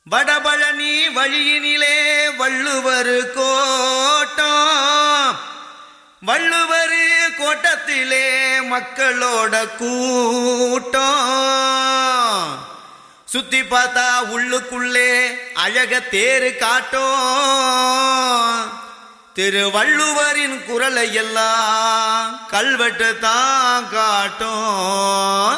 வடபழனி வழியினிலே வள்ளுவர் கோட்டம், வள்ளுவர் கோட்டத்திலே மக்களோட கூட்டம். சுத்தி பார்த்தா உள்ளுக்குள்ளே அழக தேரு காட்டும். திருவள்ளுவரின் குரலை எல்லாம் கல்வெட்டு தான் காட்டும்.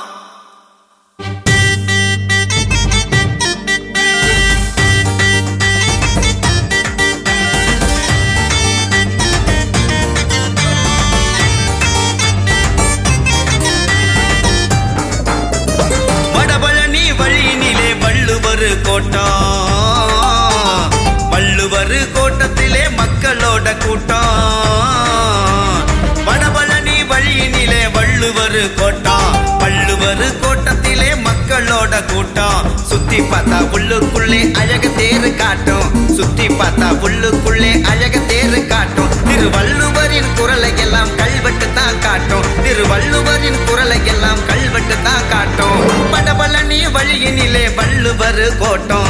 கோட்டம், வள்ளுவர் கோட்டத்திலே மக்களோட கூட்டம். வடபழனி வழியினிலே வள்ளுவர் கோட்டம், வள்ளுவர் கோட்டத்திலே மக்களோட கூட்டம். சுத்தி பார்த்தா உள்ளுக்குள்ளே அழக தேரு காட்டும், சுத்தி பார்த்தா உள்ளுக்குள்ளே அழக தேரு காட்டும். திருவள்ளுவரின் குரலை எல்லாம் கல்வெட்டு தான் காட்டும், திருவள்ளுவரின் குரலை எல்லாம் கல்வெட்டு தான் காட்டும். வடபழனி வழியினிலே வள்ளுவர் கோட்டம்.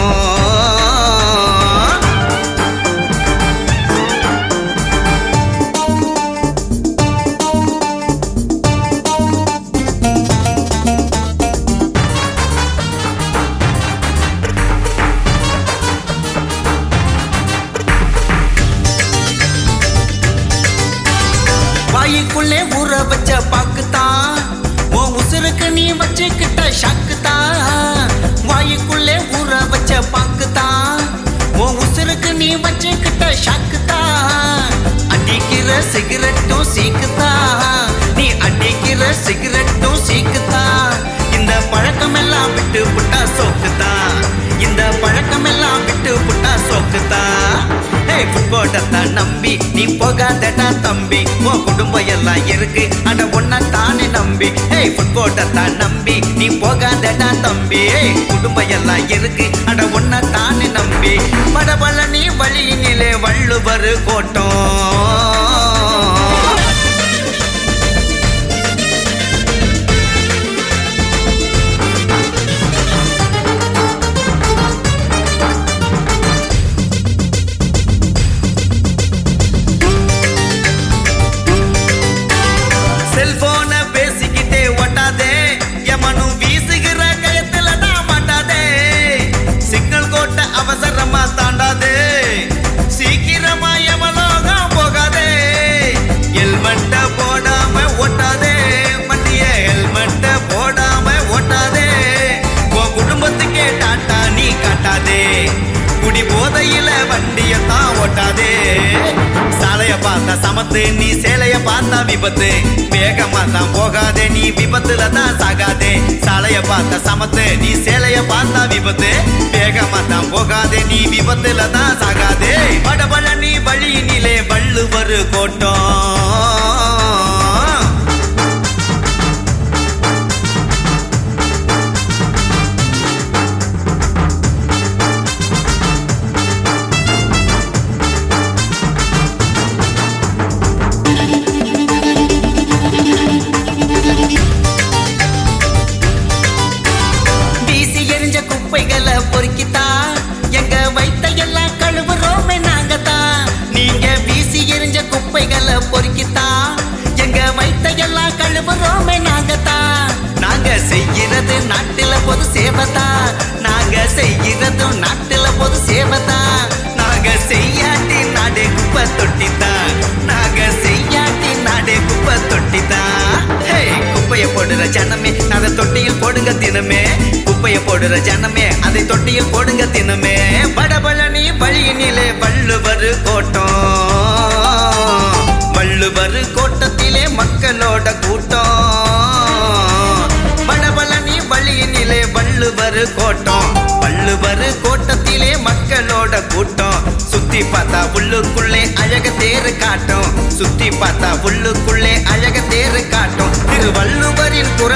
வாய்க்குள்ளே ஊற வச்ச பாக்குத்தான், உன் உசுருக்கு நீ வச்சுக்கிட்ட ஷாக்குத்தான். வாய்க்குள்ளே ஊற வச்ச பாக்குத்தான், உன் உசுருக்கு நீ வச்சுக்கிட்ட ஷாக்குத்தான். அடிக்கிற சிகரெட்டும் சீக்குத்தான், நீ அடிக்கிற சிகரெட்டும் சீக்குத்தான். இந்த பழக்கம் எல்லாம் விட்டு புட்டா சோக்குத்தான், இந்த பழக்கம் எல்லாம் விட்டு புட்டா சோக்குத்தான். கோட்டத்தான் நம்பி நீ போகாதடா தம்பி, உன் குடும்பம் எல்லாம் இருக்கு அட ஒன்ன தானே நம்பி. கோட்டத்தான் நம்பி நீ போகாதடா தம்பி, குடும்பம் எல்லாம் இருக்கு அட ஒன்ன தானே நம்பி. வடபழனி வழியினிலே வள்ளுவர் கோட்டம். செல்போன பேசிக்கிட்டே ஒட்டாதே, எமனும் வீசுகிற கயத்துல நான் மாட்டாதே. சிக்னல் கோட்ட அவசரமா தாண்டாதே, சீக்கிரமா எமலோகம் போகாதே. ஹெல்மெட்ட போடாம ஓட்டாதே, வண்டிய ஹெல்மெட்ட போடாம ஓட்டாதே. உன் குடும்பத்துக்கே டாட்டா நீ காட்டாதே, குடி போதையில வண்டியத்தான் ஓட்டாதே. சாலைய பார்த்தா சமத்து, நீ சேலைய பார்த்தா விபத்து. வேகமா தான் போகாதே, நீ விபத்துல தான் சாகாதே. சாலைய பார்த்தா சமத்து, நீ சேலைய பார்த்தா விபத்து. வேகமா தான் போகாதே, நீ விபத்துல தான் சாகாதே. வடபழனி வழியினிலே வள்ளுவர் கோட்டம். குப்பைகளை பொறுக்கித்தான் எங்க வைத்த எல்லாம் கழுவுறோமே நாங்கத்தான். நீங்க வீசி எறிஞ்ச குப்பைகளை பொறுக்கித்தான் எங்க வைத்த எல்லாம் கழுவுறோமே நாங்கத்தான். நாங்க செய்கிறது நாட்டில பொது சேவைதான், நாங்க செய்கிறது நாட்டில பொது சேவைதான். நாங்க செய்யாட்டி நாடே குப்பை தொட்டித்தான், நாங்க செய்யாட்டி நாடே குப்பை தொட்டித்தான். குப்பைய போடுற ஜனமே அதை தொட்டியில் போடுங்க தினமே, குப்பைய போடுற ஜனமே அதை தொட்டியில் போடுங்க தினமே. வடபழனி வழியினிலே வள்ளுவர் கோட்டம், வள்ளுவர் கோட்டத்திலே மக்களோட கூட்டம். வடபழனி வழியினிலே வள்ளுவர் கோட்டம், வள்ளுவர் கோட்டத்திலே மக்களோட கூட்டம். சுத்தி பார்த்தா உள்ளுக்குள்ளே அழக தேரு காட்டும், சுத்தி பார்த்தா உள்ளுக்குள்ளே அழக தேரு காட்டும். திருவள்ளுவரின் குரல்